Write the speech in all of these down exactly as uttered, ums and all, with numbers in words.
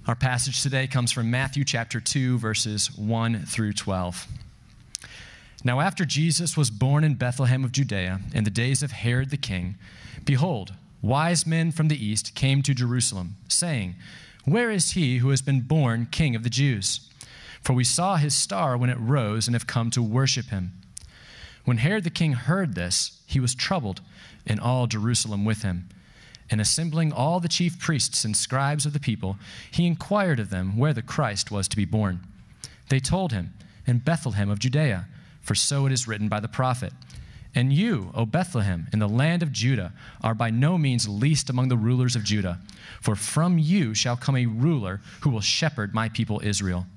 Our passage today comes from Matthew chapter two, verses one through twelve. Now after Jesus was born in Bethlehem of Judea in the days of Herod the king, behold, wise men from the east came to Jerusalem, saying, "Where is he who has been born King of the Jews? For we saw his star when it rose and have come to worship him." When Herod the king heard this, he was troubled, and all Jerusalem with him. And assembling all the chief priests and scribes of the people, he inquired of them where the Christ was to be born. They told him, "In Bethlehem of Judea, for so it is written by the prophet. And you, O Bethlehem, in the land of Judah, are by no means least among the rulers of Judah, for from you shall come a ruler who will shepherd my people Israel."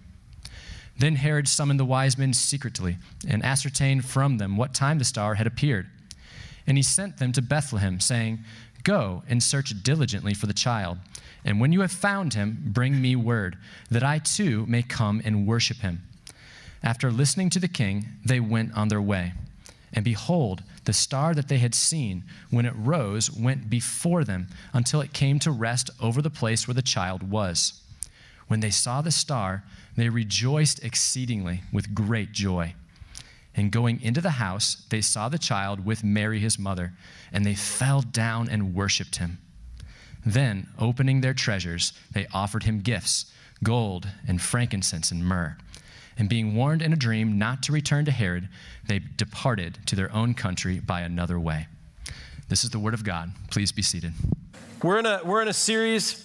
Then Herod summoned the wise men secretly and ascertained from them what time the star had appeared. And he sent them to Bethlehem, saying, "Go and search diligently for the child, and when you have found him, bring me word, that I too may come and worship him." After listening to the king, they went on their way. And behold, the star that they had seen, when it rose, went before them until it came to rest over the place where the child was. When they saw the star, they rejoiced exceedingly with great joy. And going into the house, they saw the child with Mary his mother, and they fell down and worshipped him. Then, opening their treasures, they offered him gifts, gold and frankincense and myrrh. And being warned in a dream not to return to Herod, they departed to their own country by another way. This is the word of God. Please be seated. We're in a, we're in a series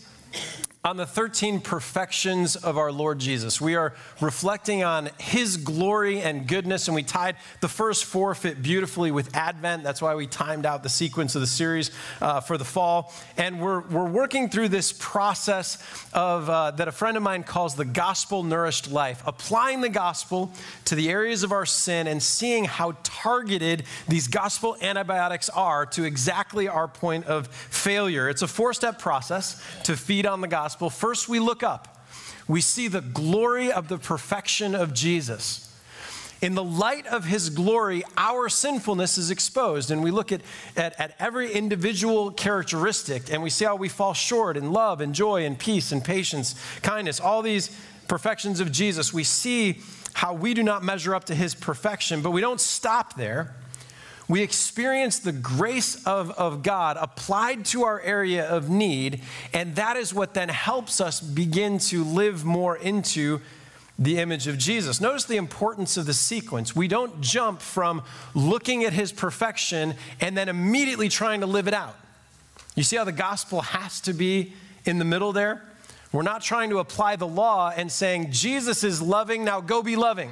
on the thirteen perfections of our Lord Jesus. We are reflecting on his glory and goodness, and we tied the first four fit beautifully with Advent. That's why we timed out the sequence of the series uh, for the fall. And we're we're working through this process of uh, that a friend of mine calls the gospel-nourished life, applying the gospel to the areas of our sin and seeing how targeted these gospel antibiotics are to exactly our point of failure. It's a four-step process to feed on the gospel. First, we look up. We see the glory of the perfection of Jesus. In the light of his glory, our sinfulness is exposed, and we look at, at, at every individual characteristic, and we see how we fall short in love and joy and peace and patience, kindness, all these perfections of Jesus. We see how we do not measure up to his perfection, but we don't stop there. We experience the grace of, of God applied to our area of need, and that is what then helps us begin to live more into the image of Jesus. Notice the importance of the sequence. We don't jump from looking at his perfection and then immediately trying to live it out. You see how the gospel has to be in the middle there? We're not trying to apply the law and saying, Jesus is loving, now go be loving.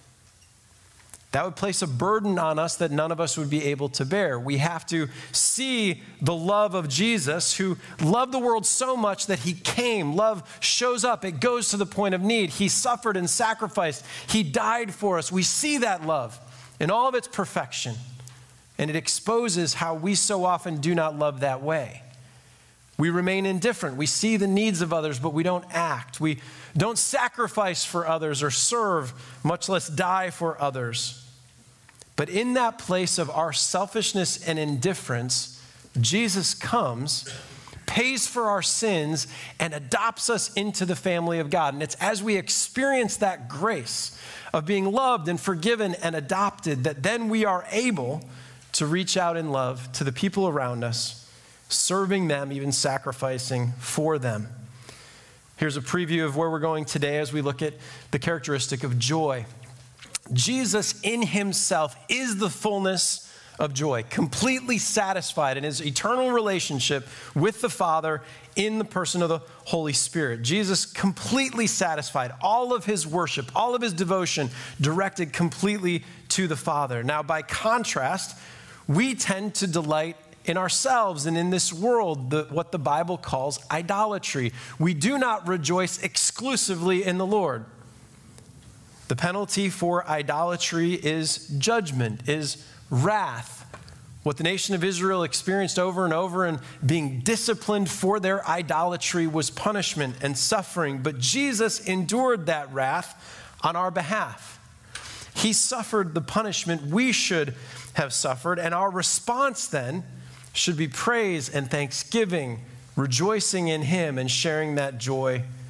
That would place a burden on us that none of us would be able to bear. We have to see the love of Jesus, who loved the world so much that he came. Love shows up. It goes to the point of need. He suffered and sacrificed. He died for us. We see that love in all of its perfection, and it exposes how we so often do not love that way. We remain indifferent. We see the needs of others, but we don't act. We don't sacrifice for others or serve, much less die for others. But in that place of our selfishness and indifference, Jesus comes, pays for our sins, and adopts us into the family of God. And it's as we experience that grace of being loved and forgiven and adopted that then we are able to reach out in love to the people around us, serving them, even sacrificing for them. Here's a preview of where we're going today as we look at the characteristic of joy. Jesus in himself is the fullness of joy, completely satisfied in his eternal relationship with the Father in the person of the Holy Spirit. Jesus completely satisfied, all of his worship, all of his devotion directed completely to the Father. Now, by contrast, we tend to delight in ourselves and in this world, the, what the Bible calls idolatry. We do not rejoice exclusively in the Lord. The penalty for idolatry is judgment, is wrath. What the nation of Israel experienced over and over and being disciplined for their idolatry was punishment and suffering. But Jesus endured that wrath on our behalf. He suffered the punishment we should have suffered, and our response then should be praise and thanksgiving, rejoicing in him and sharing that joy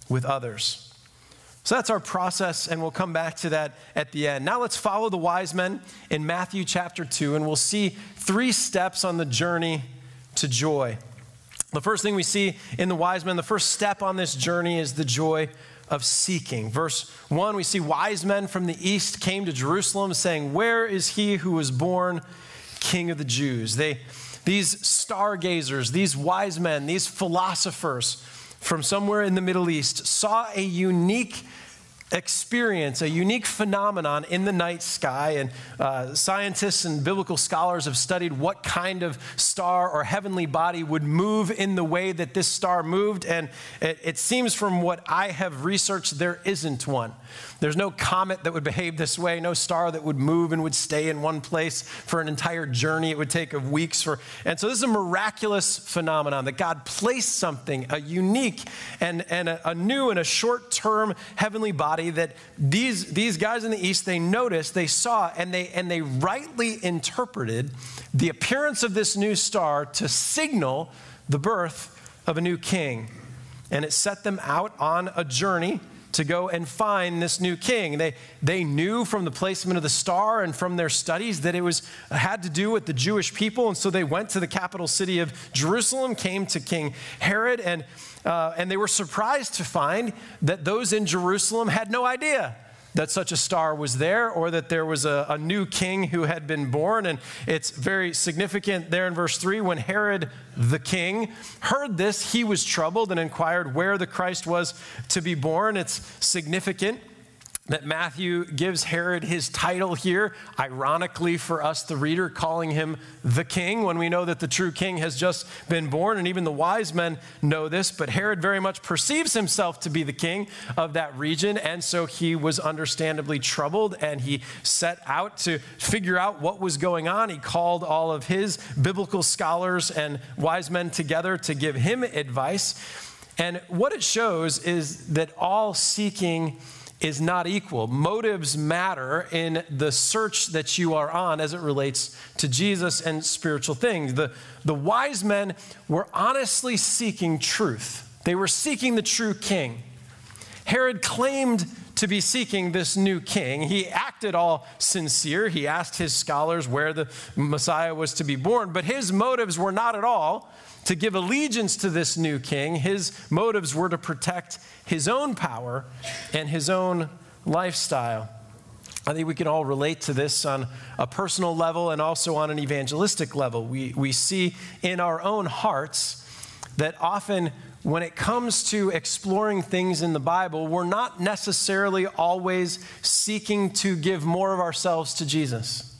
with others. So that's our process, and we'll come back to that at the end. Now let's follow the wise men in Matthew chapter two, and we'll see three steps on the journey to joy. The first thing we see in the wise men, the first step on this journey is the joy of seeking. Verse one, we see wise men from the east came to Jerusalem saying, "Where is he who was born King of the Jews?" They, these stargazers, these wise men, these philosophers from somewhere in the Middle East saw a unique experience, a unique phenomenon in the night sky. And uh, scientists and biblical scholars have studied what kind of star or heavenly body would move in the way that this star moved. And it, it seems from what I have researched, there isn't one. There's no comet that would behave this way, no star that would move and would stay in one place for an entire journey. It would take of weeks for. And so this is a miraculous phenomenon that God placed something, a unique and, and a, a new and a short-term heavenly body that these, these guys in the East, they noticed, they saw, and they, and they rightly interpreted the appearance of this new star to signal the birth of a new king. And it set them out on a journey to go and find this new king. They, they knew from the placement of the star and from their studies that it was had to do with the Jewish people, and so they went to the capital city of Jerusalem, came to King Herod, and, uh, and they were surprised to find that those in Jerusalem had no idea that such a star was there or that there was a, a new king who had been born. And it's very significant there in verse three, when Herod the king heard this, he was troubled and inquired where the Christ was to be born. It's significant that Matthew gives Herod his title here, ironically for us, the reader, calling him the king, when we know that the true king has just been born, and even the wise men know this, but Herod very much perceives himself to be the king of that region, and so he was understandably troubled, and he set out to figure out what was going on. He called all of his biblical scholars and wise men together to give him advice, and what it shows is that all seeking is not equal. Motives matter in the search that you are on as it relates to Jesus and spiritual things. The, the wise men were honestly seeking truth. They were seeking the true king. Herod claimed to be seeking this new king. He acted all sincere. He asked his scholars where the Messiah was to be born, but his motives were not at all to give allegiance to this new king. His motives were to protect his own power and his own lifestyle. I think we can all relate to this on a personal level and also on an evangelistic level. We, we see in our own hearts that often when it comes to exploring things in the Bible, we're not necessarily always seeking to give more of ourselves to Jesus.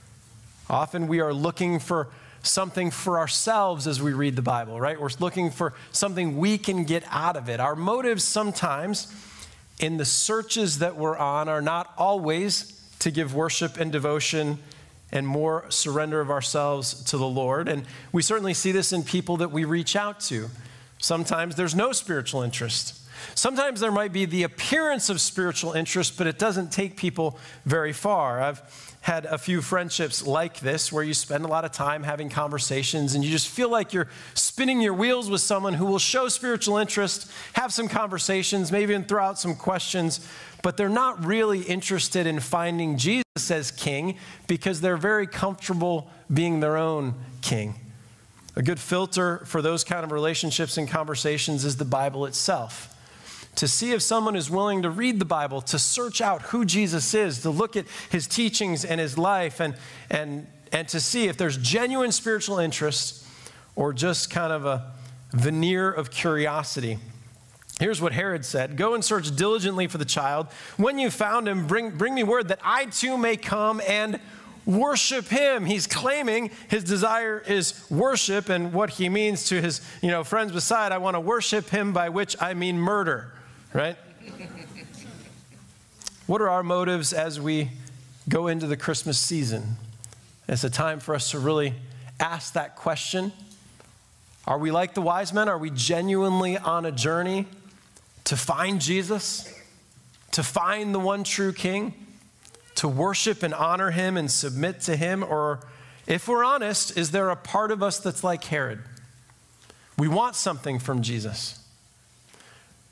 Often we are looking for something for ourselves as we read the Bible, right? We're looking for something we can get out of it. Our motives sometimes in the searches that we're on are not always to give worship and devotion and more surrender of ourselves to the Lord. And we certainly see this in people that we reach out to. Sometimes there's no spiritual interest. Sometimes there might be the appearance of spiritual interest, but it doesn't take people very far. I've had a few friendships like this where you spend a lot of time having conversations and you just feel like you're spinning your wheels with someone who will show spiritual interest, have some conversations, maybe even throw out some questions, but they're not really interested in finding Jesus as king because they're very comfortable being their own king. A good filter for those kind of relationships and conversations is the Bible itself. To see if someone is willing to read the Bible, to search out who Jesus is, to look at his teachings and his life, and, and, and to see if there's genuine spiritual interest or just kind of a veneer of curiosity. Here's what Herod said: "Go and search diligently for the child. When you found him, bring, bring me word that I too may come and worship him." He's claiming his desire is worship, and what he means to his you know, friends beside, I want to worship him, by which I mean murder. Right? What are our motives as we go into the Christmas season? It's a time for us to really ask that question. Are we like the wise men? Are we genuinely on a journey to find Jesus, to find the one true king, to worship and honor him and submit to him? Or if we're honest, is there a part of us that's like Herod? We want something from Jesus.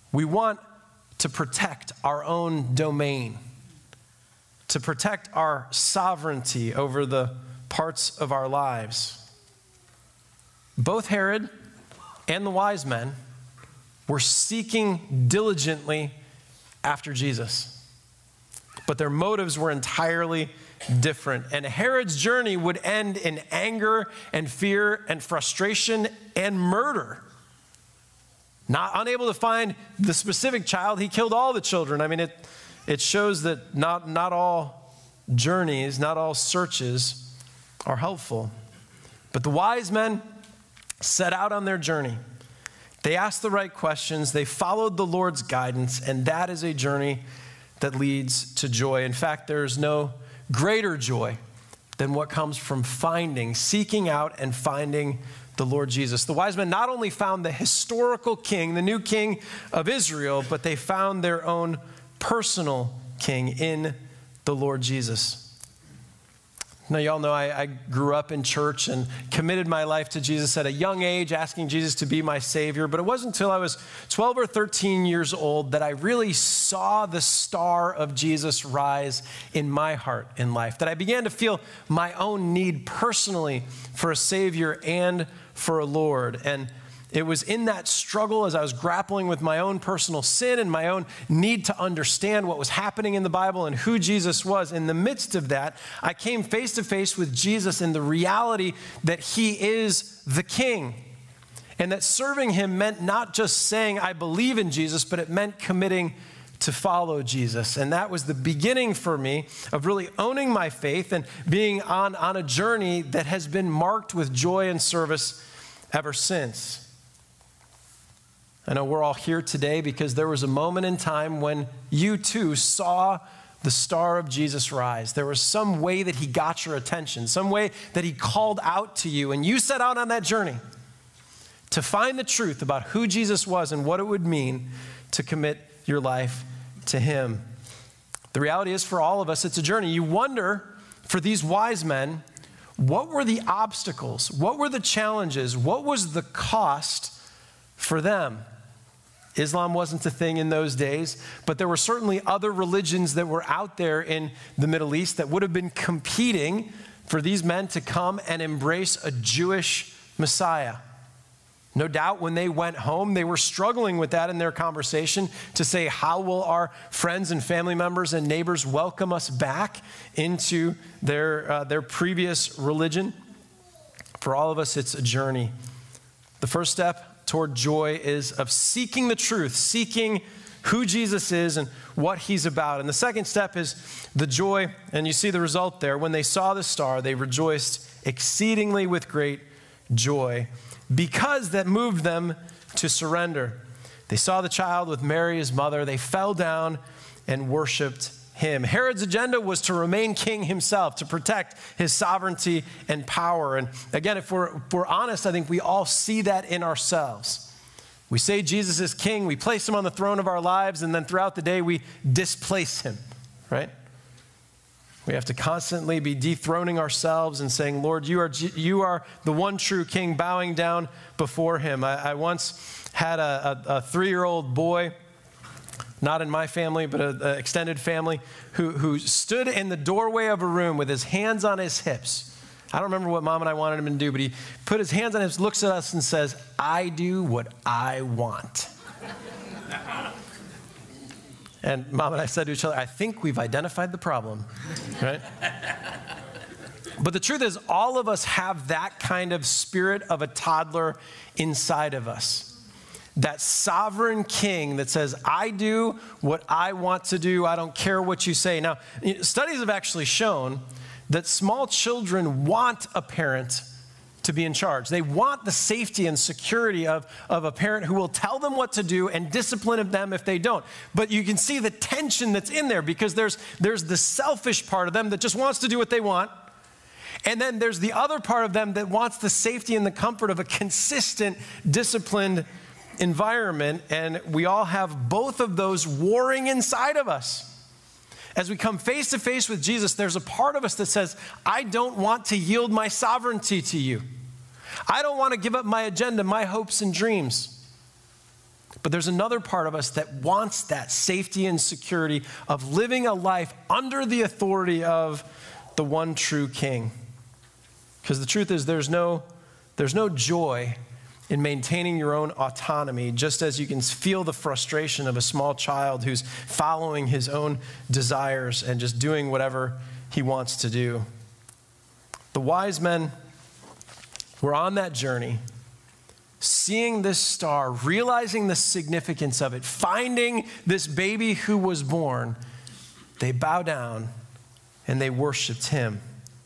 We want to protect our own domain, to protect our sovereignty over the parts of our lives. Both Herod and the wise men were seeking diligently after Jesus, but their motives were entirely different. And Herod's journey would end in anger and fear and frustration and murder. Not unable to find the specific child, he killed all the children. I mean, it, it shows that not, not all journeys, not all searches are helpful. But the wise men set out on their journey. They asked the right questions. They followed the Lord's guidance, and that is a journey that leads to joy. In fact, there's no greater joy than what comes from finding, seeking out and finding the Lord Jesus. The wise men not only found the historical king, the new king of Israel, but they found their own personal king in the Lord Jesus. Now, y'all know I, I grew up in church and committed my life to Jesus at a young age, asking Jesus to be my Savior. But it wasn't until I was twelve or thirteen years old that I really saw the star of Jesus rise in my heart in life, that I began to feel my own need personally for a Savior and for a Lord. And it was in that struggle as I was grappling with my own personal sin and my own need to understand what was happening in the Bible and who Jesus was. In the midst of that, I came face to face with Jesus and the reality that he is the King. And that serving him meant not just saying, I believe in Jesus, but it meant committing to follow Jesus. And that was the beginning for me of really owning my faith and being on, on a journey that has been marked with joy and service ever since. I know we're all here today because there was a moment in time when you too saw the star of Jesus rise. There was some way that he got your attention, some way that he called out to you, and you set out on that journey to find the truth about who Jesus was and what it would mean to commit your life to him. The reality is, for all of us, it's a journey. You wonder, for these wise men, what were the obstacles? What were the challenges? What was the cost for them? Islam wasn't a thing in those days, but there were certainly other religions that were out there in the Middle East that would have been competing for these men to come and embrace a Jewish Messiah. No doubt when they went home, they were struggling with that in their conversation to say, how will our friends and family members and neighbors welcome us back into their, uh, their previous religion? For all of us, it's a journey. The first step toward joy is of seeking the truth, seeking who Jesus is and what he's about. And the second step is the joy, and you see the result there. When they saw the star, they rejoiced exceedingly with great joy, because that moved them to surrender. They saw the child with Mary, his mother. They fell down and worshiped him. Herod's agenda was to remain king himself, to protect his sovereignty and power. And again, if we're, if we're honest, I think we all see that in ourselves. We say Jesus is king, we place him on the throne of our lives, and then throughout the day we displace him, right? We have to constantly be dethroning ourselves and saying, Lord, you are, you are the one true king, bowing down before him. I, I once had a, a, a three-year-old boy, not in my family, but an extended family, who, who stood in the doorway of a room with his hands on his hips. I don't remember what mom and I wanted him to do, but he put his hands on his hips, looks at us and says, I do what I want. And mom and I said to each other, I think we've identified the problem, right? But the truth is, all of us have that kind of spirit of a toddler inside of us. That sovereign king that says, I do what I want to do. I don't care what you say. Now, studies have actually shown that small children want a parent to be in charge. They want the safety and security of, of a parent who will tell them what to do and discipline them if they don't. But you can see the tension that's in there, because there's, there's the selfish part of them that just wants to do what they want. And then there's the other part of them that wants the safety and the comfort of a consistent, disciplined environment, and we all have both of those warring inside of us. As we come face to face with Jesus, there's a part of us that says, I don't want to yield my sovereignty to you. I don't want to give up my agenda, my hopes and dreams. But there's another part of us that wants that safety and security of living a life under the authority of the one true King. Because the truth is there's no, there's no joy in maintaining your own autonomy, just as you can feel the frustration of a small child who's following his own desires and just doing whatever he wants to do. The wise men were on that journey, seeing this star, realizing the significance of it, finding this baby who was born. They bow down and they worshiped him.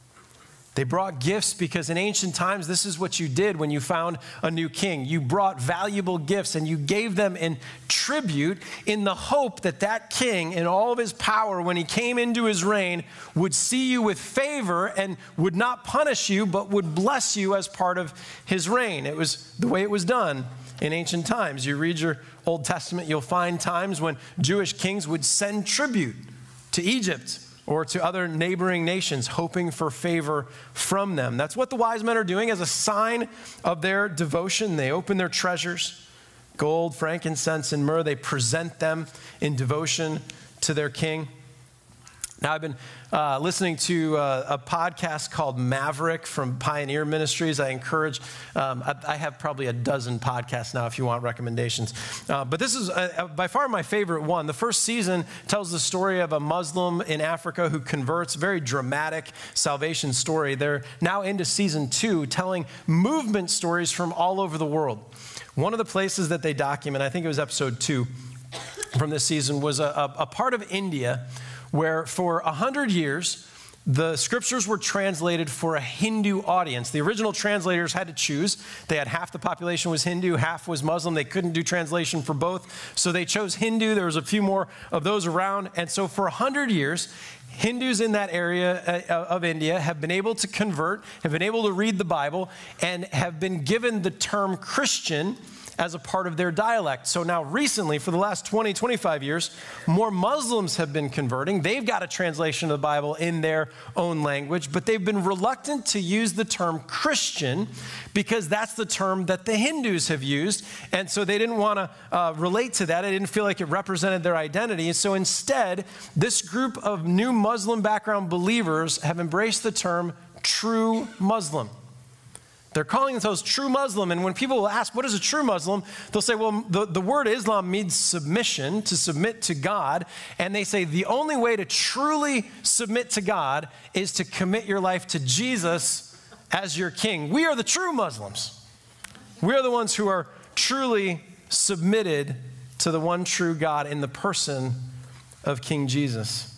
They brought gifts because in ancient times, this is what you did when you found a new king. You brought valuable gifts and you gave them in tribute in the hope that that king, in all of his power, when he came into his reign, would see you with favor and would not punish you, but would bless you as part of his reign. It was the way it was done in ancient times. You read your Old Testament, you'll find times when Jewish kings would send tribute to Egypt or to other neighboring nations, hoping for favor from them. That's what the wise men are doing as a sign of their devotion. They open their treasures, gold, frankincense, and myrrh. They present them in devotion to their king. Now, I've been uh, listening to uh, a podcast called Maverick from Pioneer Ministries. I encourage, um, I, I have probably a dozen podcasts now if you want recommendations. Uh, but this is uh, by far my favorite one. The first season tells the story of a Muslim in Africa who converts, very dramatic salvation story. They're now into season two, telling movement stories from all over the world. One of the places that they document, I think it was episode two from this season, was a, a, a part of India where for a hundred years, the scriptures were translated for a Hindu audience. The original translators had to choose. They had half the population was Hindu, half was Muslim. They couldn't do translation for both, so they chose Hindu. There was a few more of those around, and so for a hundred years, Hindus in that area of India have been able to convert, have been able to read the Bible, and have been given the term Christian as a part of their dialect. So now recently, for the last twenty, twenty-five years, more Muslims have been converting. They've got a translation of the Bible in their own language, but they've been reluctant to use the term Christian because that's the term that the Hindus have used. And so they didn't want to uh, relate to that. They didn't feel like it represented their identity. And so instead, this group of new Muslim background believers have embraced the term true Muslim. They're calling themselves true Muslim, and when people will ask, what is a true Muslim? They'll say, well, the, the word Islam means submission, to submit to God, and they say the only way to truly submit to God is to commit your life to Jesus as your king. We are the true Muslims. We are the ones who are truly submitted to the one true God in the person of King Jesus.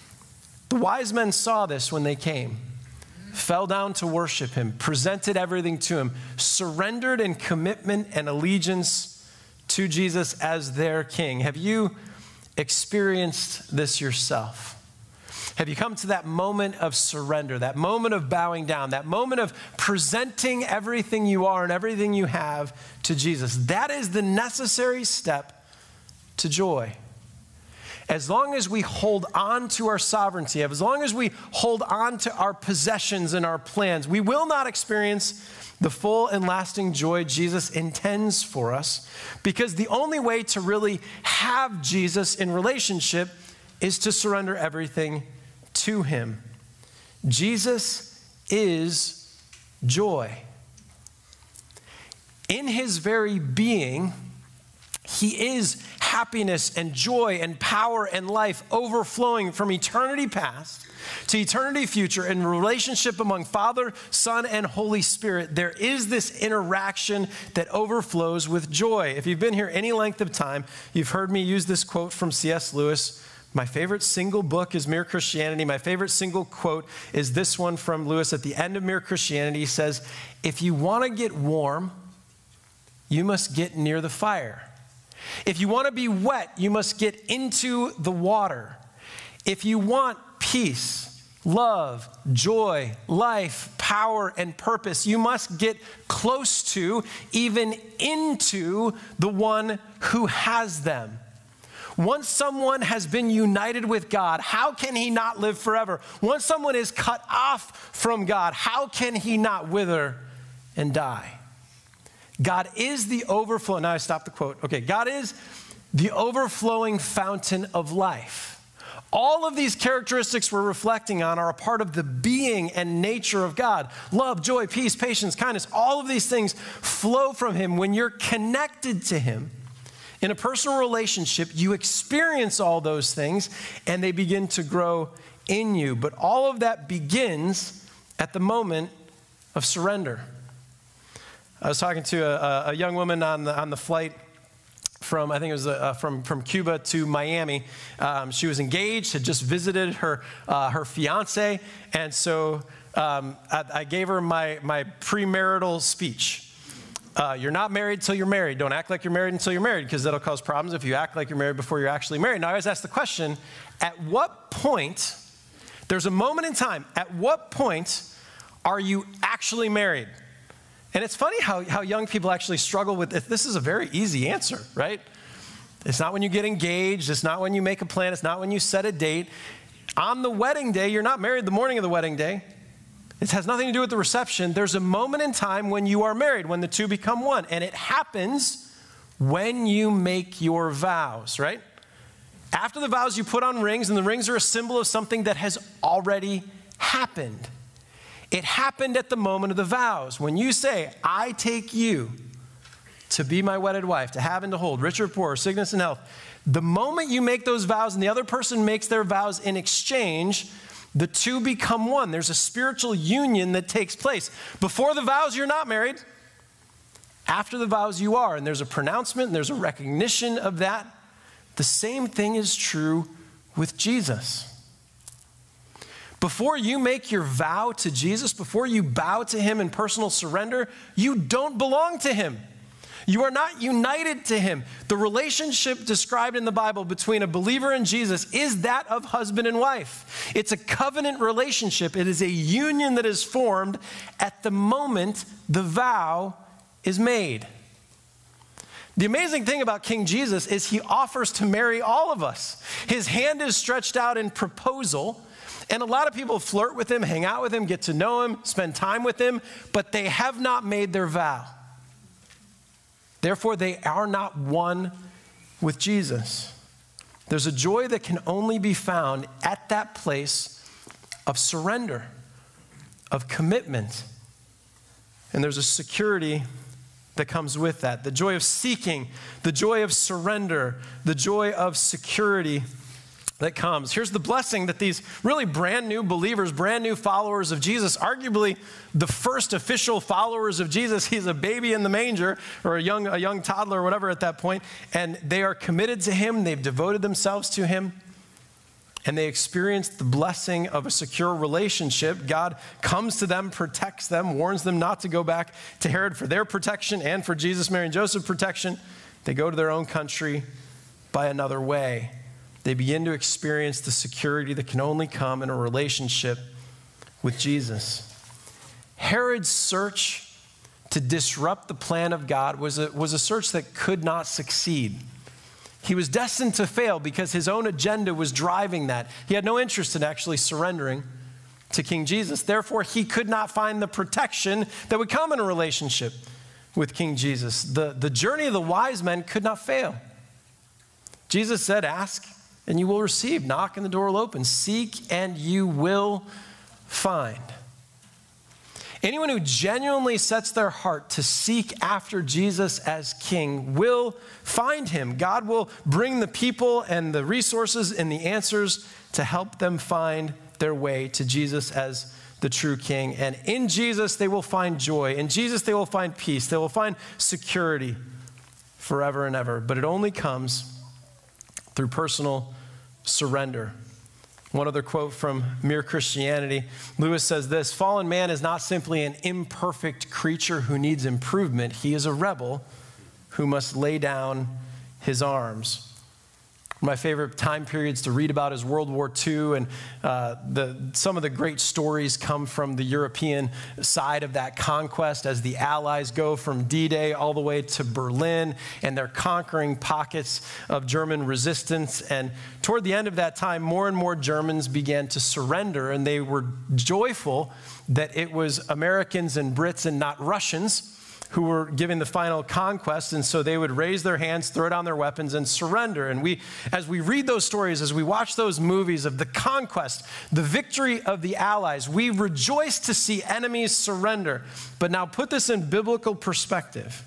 The wise men saw this when they came, fell down to worship him, presented everything to him, surrendered in commitment and allegiance to Jesus as their king. Have you experienced this yourself? Have you come to that moment of surrender, that moment of bowing down, that moment of presenting everything you are and everything you have to Jesus? That is the necessary step to joy. As long as we hold on to our sovereignty, as long as we hold on to our possessions and our plans, we will not experience the full and lasting joy Jesus intends for us, because the only way to really have Jesus in relationship is to surrender everything to him. Jesus is joy. In his very being, he is happiness and joy and power and life overflowing from eternity past to eternity future in relationship among Father, Son, and Holy Spirit. There is this interaction that overflows with joy. If you've been here any length of time, you've heard me use this quote from C S Lewis. My favorite single book is Mere Christianity. My favorite single quote is this one from Lewis at the end of Mere Christianity. He says, if you want to get warm, you must get near the fire. If you want to be wet, you must get into the water. If you want peace, love, joy, life, power, and purpose, you must get close to, even into, the one who has them. Once someone has been united with God, how can he not live forever? Once someone is cut off from God, how can he not wither and die? God is the overflow. Now I stop the quote. Okay, God is the overflowing fountain of life. All of these characteristics we're reflecting on are a part of the being and nature of God. Love, joy, peace, patience, kindness, all of these things flow from him. When you're connected to him in a personal relationship, you experience all those things and they begin to grow in you. But all of that begins at the moment of surrender. I was talking to a, a young woman on the, on the flight from, I think it was uh, from, from Cuba to Miami. Um, she was engaged, had just visited her, uh, her fiance, and so um, I, I gave her my, my premarital speech. Uh, you're not married till you're married. Don't act like you're married until you're married, because that'll cause problems if you act like you're married before you're actually married. Now, I always ask the question, at what point, there's a moment in time, at what point are you actually married? And it's funny how, how young people actually struggle with this. This is a very easy answer, right? It's not when you get engaged. It's not when you make a plan. It's not when you set a date. On the wedding day, you're not married the morning of the wedding day. It has nothing to do with the reception. There's a moment in time when you are married, when the two become one. And it happens when you make your vows, right? After the vows, you put on rings, and the rings are a symbol of something that has already happened. It happened at the moment of the vows. When you say, I take you to be my wedded wife, to have and to hold, rich or poor, sickness and health, the moment you make those vows and the other person makes their vows in exchange, the two become one. There's a spiritual union that takes place. Before the vows, you're not married. After the vows, you are. And there's a pronouncement, and there's a recognition of that. The same thing is true with Jesus. Before you make your vow to Jesus, before you bow to him in personal surrender, you don't belong to him. You are not united to him. The relationship described in the Bible between a believer and Jesus is that of husband and wife. It's a covenant relationship. It is a union that is formed at the moment the vow is made. The amazing thing about King Jesus is he offers to marry all of us. His hand is stretched out in proposal. And a lot of people flirt with him, hang out with him, get to know him, spend time with him, but they have not made their vow. Therefore, they are not one with Jesus. There's a joy that can only be found at that place of surrender, of commitment. And there's a security that comes with that. The joy of seeking, the joy of surrender, the joy of security that comes. Here's the blessing that these really brand new believers, brand new followers of Jesus, arguably the first official followers of Jesus, he's a baby in the manger or a young, a young toddler or whatever at that point, and they are committed to him, they've devoted themselves to him, and they experience the blessing of a secure relationship. God comes to them, protects them, warns them not to go back to Herod for their protection and for Jesus, Mary, and Joseph protection. They go to their own country by another way. They begin to experience the security that can only come in a relationship with Jesus. Herod's search to disrupt the plan of God was a, was a search that could not succeed. He was destined to fail because his own agenda was driving that. He had no interest in actually surrendering to King Jesus. Therefore, he could not find the protection that would come in a relationship with King Jesus. The, the journey of the wise men could not fail. Jesus said, ask and you will receive. Knock and the door will open. Seek and you will find. Anyone who genuinely sets their heart to seek after Jesus as king will find him. God will bring the people and the resources and the answers to help them find their way to Jesus as the true king. And in Jesus, they will find joy. In Jesus, they will find peace. They will find security forever and ever. But it only comes through personal surrender. One other quote from Mere Christianity. Lewis says this: fallen man is not simply an imperfect creature who needs improvement. He is a rebel who must lay down his arms. One of my favorite time periods to read about is World War Two, and uh, the, some of the great stories come from the European side of that conquest as the Allies go from D-Day all the way to Berlin, and they're conquering pockets of German resistance. And toward the end of that time, more and more Germans began to surrender, and they were joyful that it was Americans and Brits and not Russians who were giving the final conquest, and so they would raise their hands, throw down their weapons, and surrender. And we, as we read those stories, as we watch those movies of the conquest, the victory of the Allies, we rejoice to see enemies surrender. But now put this in biblical perspective.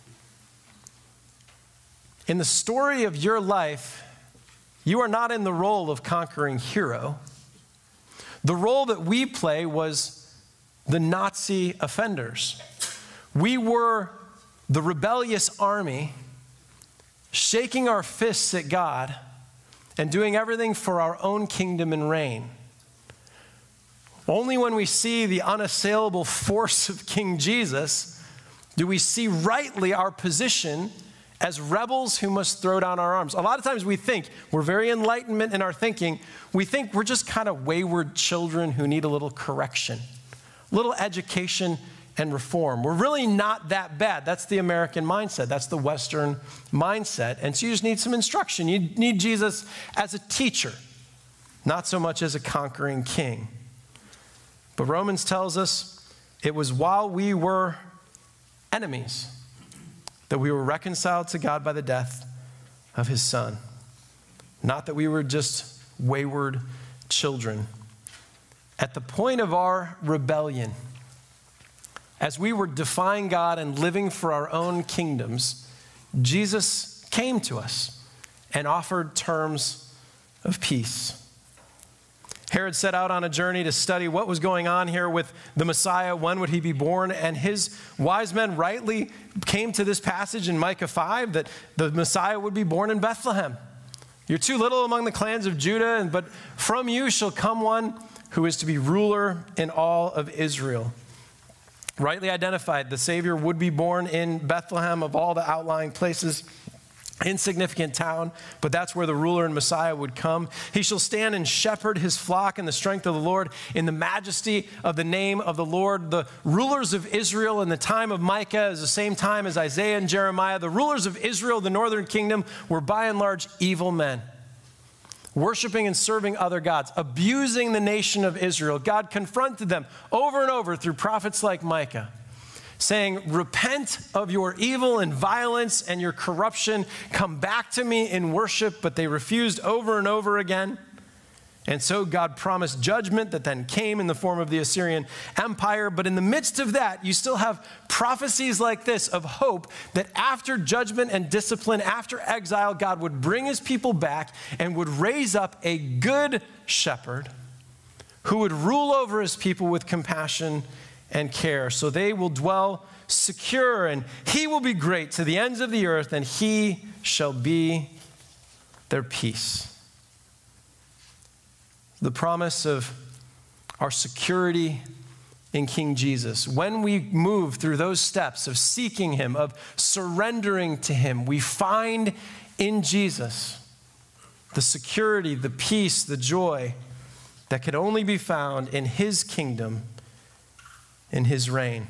In the story of your life, you are not in the role of conquering hero. The role that we play was the Nazi offenders. We were the rebellious army, shaking our fists at God and doing everything for our own kingdom and reign. Only when we see the unassailable force of King Jesus do we see rightly our position as rebels who must throw down our arms. A lot of times we think, we're very enlightenment in our thinking, we think we're just kind of wayward children who need a little correction, a little education and reform. We're really not that bad. That's the American mindset. That's the Western mindset. And so you just need some instruction. You need Jesus as a teacher, not so much as a conquering king. But Romans tells us it was while we were enemies that we were reconciled to God by the death of his Son. Not that we were just wayward children. At the point of our rebellion, as we were defying God and living for our own kingdoms, Jesus came to us and offered terms of peace. Herod set out on a journey to study what was going on here with the Messiah. When would he be born? And his wise men rightly came to this passage in Micah five that the Messiah would be born in Bethlehem. You're too little among the clans of Judah, but from you shall come one who is to be ruler in all of Israel. Rightly identified, the Savior would be born in Bethlehem of all the outlying places. Insignificant town, but that's where the ruler and Messiah would come. He shall stand and shepherd his flock in the strength of the Lord, in the majesty of the name of the Lord. The rulers of Israel in the time of Micah is the same time as Isaiah and Jeremiah. The rulers of Israel, the northern kingdom, were by and large evil men, worshiping and serving other gods, abusing the nation of Israel. God confronted them over and over through prophets like Micah, saying, repent of your evil and violence and your corruption. Come back to me in worship. But they refused over and over again. And so God promised judgment that then came in the form of the Assyrian Empire. But in the midst of that, you still have prophecies like this of hope that after judgment and discipline, after exile, God would bring his people back and would raise up a good shepherd who would rule over his people with compassion and care. So they will dwell secure, and he will be great to the ends of the earth, and he shall be their peace. The promise of our security in King Jesus. When we move through those steps of seeking him, of surrendering to him, we find in Jesus the security, the peace, the joy that can only be found in his kingdom, in his reign.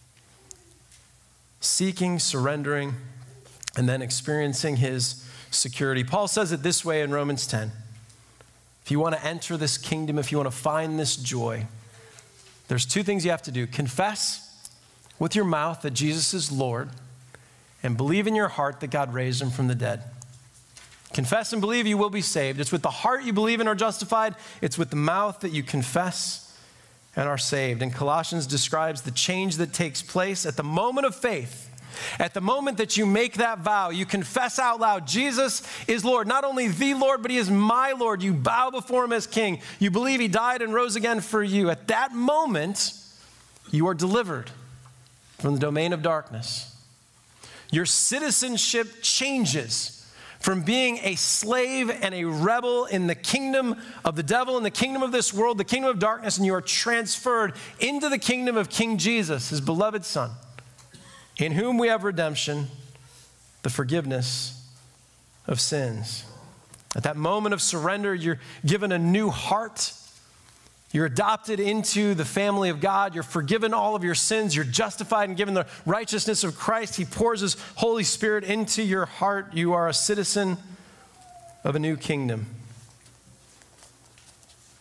Seeking, surrendering, and then experiencing his security. Paul says it this way in Romans ten. If you want to enter this kingdom, if you want to find this joy, there's two things you have to do. Confess with your mouth that Jesus is Lord, and believe in your heart that God raised him from the dead. Confess and believe, you will be saved. It's with the heart you believe and are justified. It's with the mouth that you confess and are saved. And Colossians describes the change that takes place at the moment of faith. At the moment that you make that vow, you confess out loud, Jesus is Lord. Not only the Lord, but he is my Lord. You bow before him as king. You believe he died and rose again for you. At that moment, you are delivered from the domain of darkness. Your citizenship changes from being a slave and a rebel in the kingdom of the devil, in the kingdom of this world, the kingdom of darkness, and you are transferred into the kingdom of King Jesus, his beloved Son, in whom we have redemption, the forgiveness of sins. At that moment of surrender, you're given a new heart. You're adopted into the family of God. You're forgiven all of your sins. You're justified and given the righteousness of Christ. He pours his Holy Spirit into your heart. You are a citizen of a new kingdom.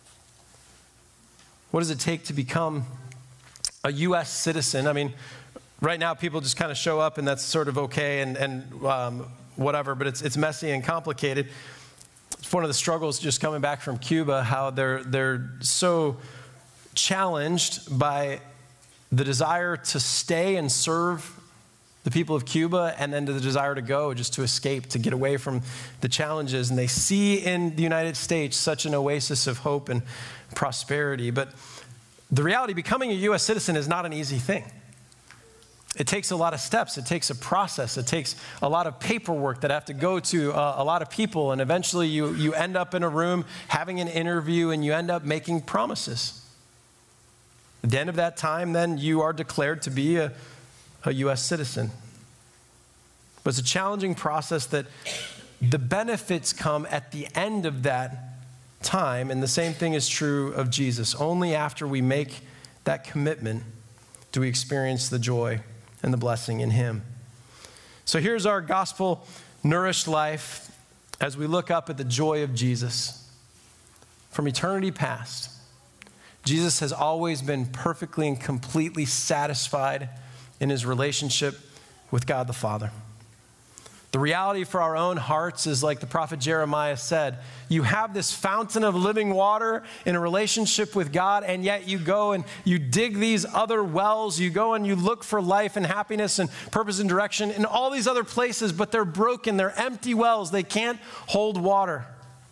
What does it take to become a U S citizen? I mean, right now people just kind of show up and that's sort of okay and, and um, whatever, but it's, it's messy and complicated. It's one of the struggles just coming back from Cuba, how they're, they're so challenged by the desire to stay and serve the people of Cuba, and then to the desire to go, just to escape, to get away from the challenges. And they see in the United States such an oasis of hope and prosperity. But the reality, becoming a U S citizen is not an easy thing. It takes a lot of steps. It takes a process. It takes a lot of paperwork that have to go to a, a lot of people. And eventually you, you end up in a room having an interview and you end up making promises. At the end of that time, then you are declared to be a a U S citizen. But it's a challenging process that the benefits come at the end of that time, and the same thing is true of Jesus. Only after we make that commitment do we experience the joy and the blessing in him. So here's our gospel-nourished life as we look up at the joy of Jesus. From eternity past, Jesus has always been perfectly and completely satisfied in his relationship with God the Father. The reality for our own hearts is like the prophet Jeremiah said, you have this fountain of living water in a relationship with God, and yet you go and you dig these other wells, you go and you look for life and happiness and purpose and direction in all these other places, but they're broken, they're empty wells, they can't hold water.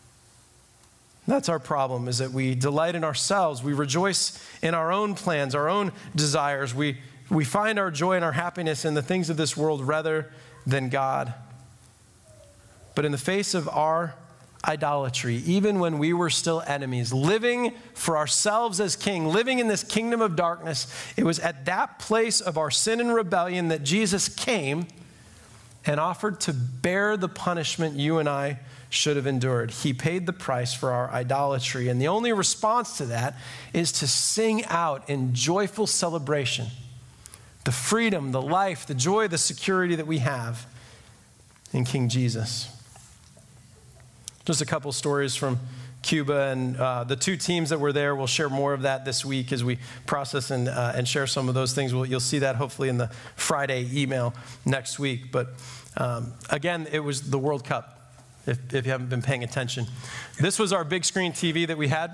That's our problem, is that we delight in ourselves, we rejoice in our own plans, our own desires, we We find our joy and our happiness in the things of this world rather than God. But in the face of our idolatry, even when we were still enemies, living for ourselves as king, living in this kingdom of darkness, it was at that place of our sin and rebellion that Jesus came and offered to bear the punishment you and I should have endured. He paid the price for our idolatry. And the only response to that is to sing out in joyful celebration the freedom, the life, the joy, the security that we have in King Jesus. Just a couple stories from Cuba, and uh, the two teams that were there, we'll share more of that this week as we process and, uh, and share some of those things. We'll, you'll see that hopefully in the Friday email next week. But um, again, it was the World Cup, if, if you haven't been paying attention. This was our big screen T V that we had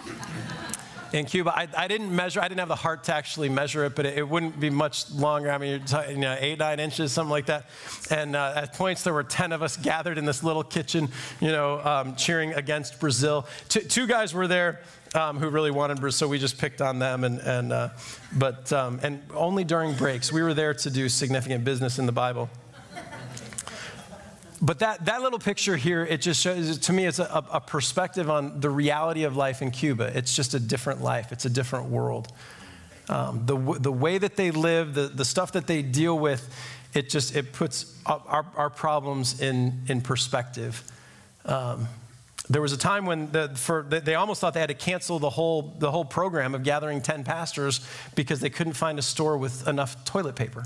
in Cuba. I, I didn't measure, I didn't have the heart to actually measure it, but it, it wouldn't be much longer. I mean, you're talking, you know, eight, nine inches, something like that. And uh, at points, there were ten of us gathered in this little kitchen, you know, um, cheering against Brazil. Two, two guys were there um, who really wanted Brazil, so we just picked on them. And, and uh, but um, and only during breaks. We were there to do significant business in the Bible. But that, that little picture here, it just shows, to me, it's a, a perspective on the reality of life in Cuba. It's just a different life. It's a different world. Um, the, the way that they live, the, the stuff that they deal with, it just, it puts our, our problems in, in perspective. Um, there was a time when the, for, they almost thought they had to cancel the whole, the whole program of gathering ten pastors because they couldn't find a store with enough toilet paper.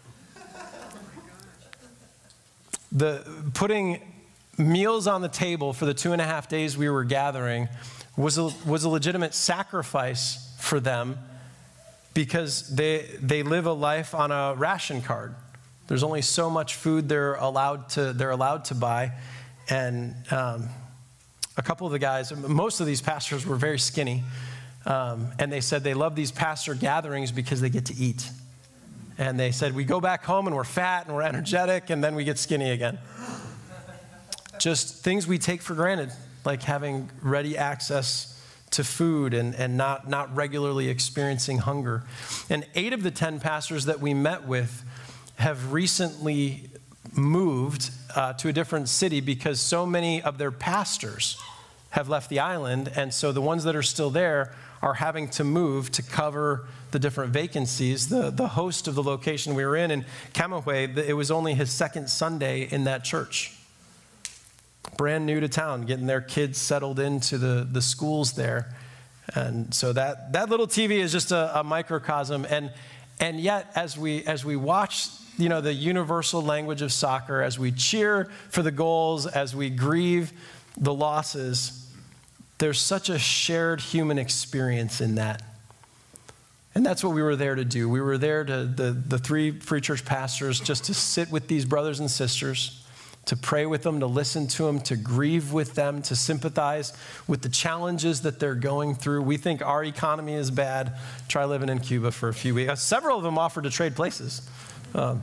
The putting meals on the table for the two and a half days we were gathering was a, was a legitimate sacrifice for them because they, they live a life on a ration card. There's only so much food they're allowed to, they're allowed to buy. And um, a couple of the guys, most of these pastors were very skinny. Um, and they said they love these pastor gatherings because they get to eat. And they said, we go back home and we're fat and we're energetic and then we get skinny again. Just things we take for granted, like having ready access to food and, and not, not regularly experiencing hunger. And eight of the ten pastors that we met with have recently moved uh, to a different city because so many of their pastors have left the island. And so the ones that are still there are having to move to cover the different vacancies. The, the host of the location we were in, in Camagüey, it was only his second Sunday in that church. Brand new to town, getting their kids settled into the, the schools there. And so that, that little T V is just a, a microcosm. And, and yet, as we, as we watch, you know, the universal language of soccer, as we cheer for the goals, as we grieve the losses, there's such a shared human experience in that. And that's what we were there to do. We were there to, the, the three Free Church pastors, just to sit with these brothers and sisters, to pray with them, to listen to them, to grieve with them, to sympathize with the challenges that they're going through. We think our economy is bad. Try living in Cuba for a few weeks. Several of them offered to trade places. Um,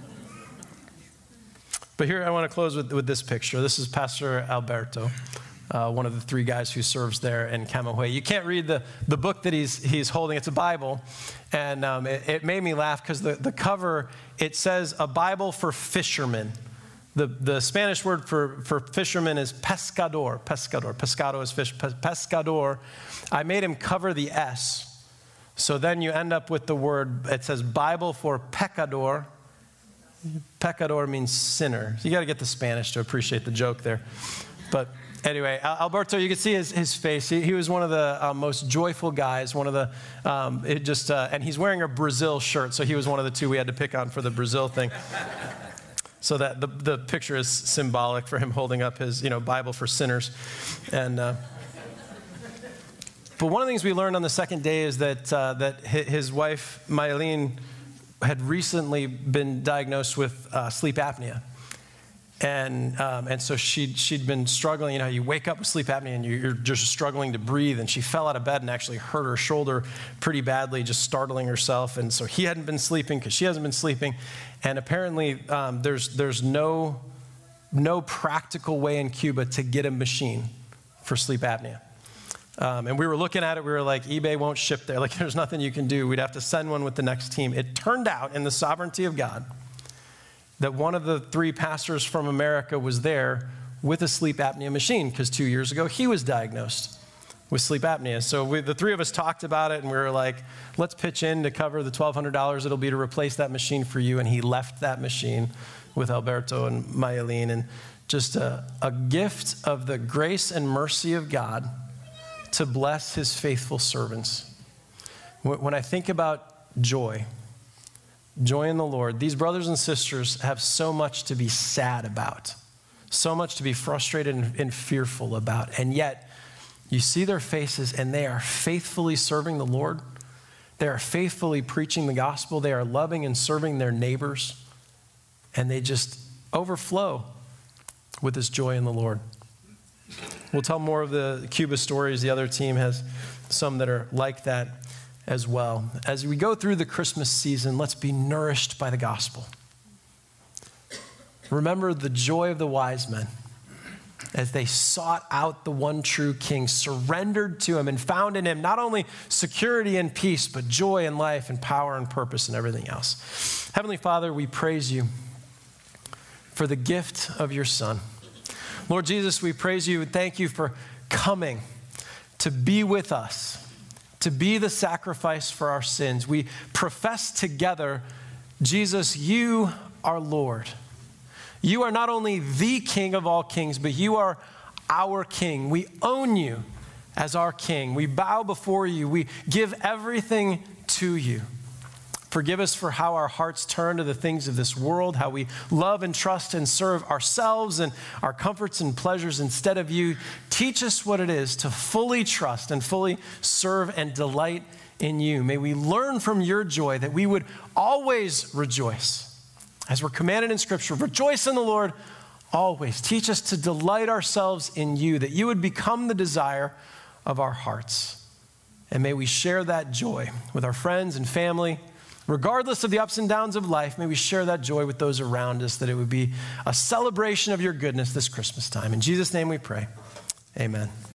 but here I want to close with, with this picture. This is Pastor Alberto. Uh, one of the three guys who serves there in Camagüey. You can't read the, the book that he's, he's holding. It's a Bible. And um, it, it made me laugh because the, the cover, it says a Bible for fishermen. The, the Spanish word for, for fisherman is pescador. Pescador. Pescado is fish. Pescador. I made him cover the S. So then you end up with the word, it says Bible for pecador. Pecador means sinner. So you got to get the Spanish to appreciate the joke there. But anyway, Alberto, you can see his, his face. He, he was one of the uh, most joyful guys, one of the, um, it just, uh, and he's wearing a Brazil shirt, so he was one of the two we had to pick on for the Brazil thing. So that the, the picture is symbolic for him holding up his, you know, Bible for sinners. And, uh, but one of the things we learned on the second day is that, uh, that his wife, Mayelin, had recently been diagnosed with uh, sleep apnea. And um, and so she'd, she'd been struggling. You know, you wake up with sleep apnea and you're just struggling to breathe. And she fell out of bed and actually hurt her shoulder pretty badly, just startling herself. And so he hadn't been sleeping because she hasn't been sleeping. And apparently um, there's there's no, no practical way in Cuba to get a machine for sleep apnea. Um, and we were looking at it. We were like, eBay won't ship there. Like, there's nothing you can do. We'd have to send one with the next team. It turned out, in the sovereignty of God, that one of the three pastors from America was there with a sleep apnea machine because two years ago he was diagnosed with sleep apnea. So we, the three of us talked about it, and we were like, let's pitch in to cover the twelve hundred dollars it'll be to replace that machine for you. And he left that machine with Alberto and Mayelin, and just a, a gift of the grace and mercy of God to bless his faithful servants. When I think about joy, joy in the Lord, these brothers and sisters have so much to be sad about, so much to be frustrated and, and fearful about. And yet, you see their faces and they are faithfully serving the Lord. They are faithfully preaching the gospel. They are loving and serving their neighbors. And they just overflow with this joy in the Lord. We'll tell more of the Cuba stories. The other team has some that are like that as well. As we go through the Christmas season, let's be nourished by the gospel. Remember the joy of the wise men as they sought out the one true King, surrendered to him, and found in him not only security and peace, but joy and life and power and purpose and everything else. Heavenly Father, we praise you for the gift of your Son. Lord Jesus, we praise you and thank you for coming to be with us, to be the sacrifice for our sins. We profess together, Jesus, you are Lord. You are not only the King of all kings, but you are our King. We own you as our King. We bow before you. We give everything to you. Forgive us for how our hearts turn to the things of this world, how we love and trust and serve ourselves and our comforts and pleasures instead of you. Teach us what it is to fully trust and fully serve and delight in you. May we learn from your joy that we would always rejoice. As we're commanded in Scripture, rejoice in the Lord always. Teach us to delight ourselves in you, that you would become the desire of our hearts. And may we share that joy with our friends and family. Regardless of the ups and downs of life, may we share that joy with those around us, that it would be a celebration of your goodness this Christmas time. In Jesus' name we pray. Amen.